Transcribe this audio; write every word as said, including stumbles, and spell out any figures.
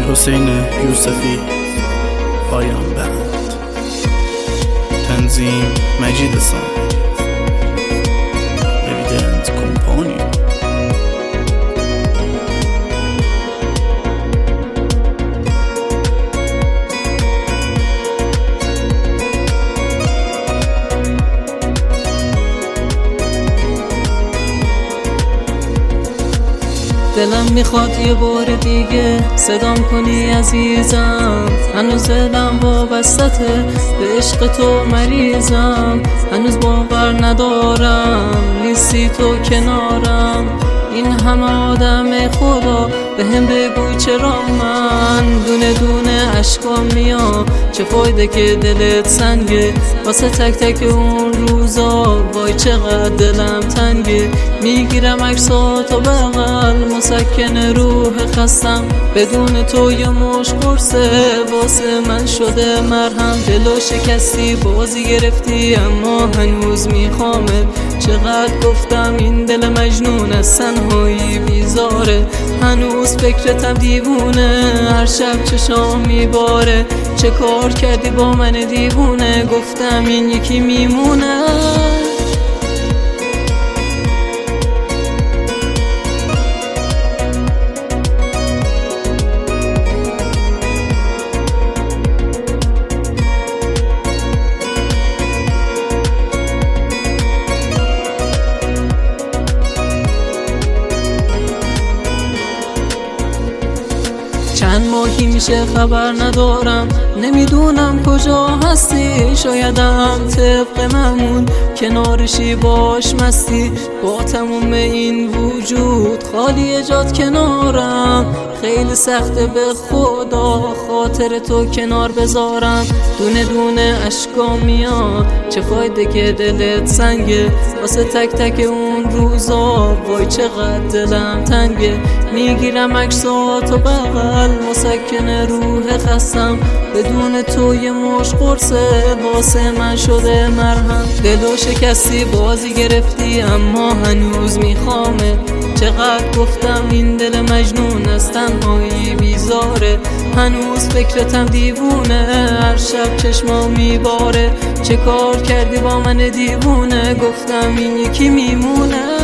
حسین یوسفی، پایان بند. تنظیم مجید سام، اویدنت کمپانی. دلم میخواد یه بار دیگه صدام کنی عزیزم، هنوز دلم وابستته به عشق تو مریضم، هنوز باور ندارم نیستی تو کنارم. این همه آدم خدا به هم بگو چرا من دونه دونه اشکام میام، چه فایده که دلت سنگه واسه تک تک اون روزا، وای چقدر دلم تنگه. میگیرم عکساتو بغل مسکن روح خستم، بدون تو یه مش قرصه واسه من شده مرهم. دلو شکستی بازی گرفتی اما هنوز میخوامه، چقدر گفتم این دل مجنون از تنهایی بیزاره، هنوز فکرتم دیوونه هر شب چشام میباره. چه کار کردی با من دیوونه، گفتم این یکی میمونه. چند ماهی میشه خبر ندارم، نمیدونم کجا هستی، شایدم طبق معمول کنارشی باش مستی. با تموم این وجود خالی جات کنارم، خیلی سخته به خدا خاطر تو کنار بذارم. دونه دونه اشکام میاد، چه فایده که دلت سنگه واسه تک تک اون روزا، وای چقدر دلم تنگه. میگیرم عکساتو بغل مسکن روح خستم، بدون تو یه مش قرصه واسه من شده مرهم. دلو شکستی بازی گرفتی اما هنوز میخوامه، چقدر گفتم این دل مجنون از تنهایی بیزاره، هنوز فکرتم دیوونه هر شب چشمام میباره. چه کار کردی با من دیوونه، گفتم این یکی میمونه.